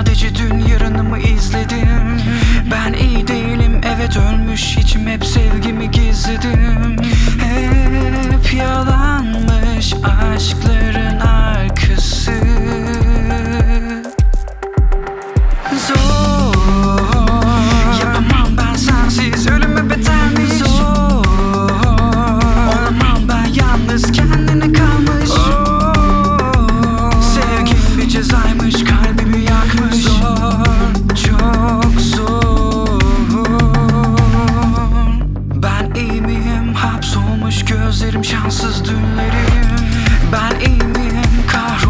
Sadece dün yarınımı izledim. Ben iyi değilim, evet ölmüş içim, hep sevgimi gizledim. Hep yalanmış aşkların arkası. Zor, yapamam ben sensiz, ölüme betermiş. Zor, olamam ben yalnız, kendine kalmış. Sevgi bir cezaymış, kalbimi yakmış. Zor, çok zor. Ben iyi miyim? Hapsolmuş gözlerim, şanssız dünlerim. Ben iyi miyim? Kahrolmuş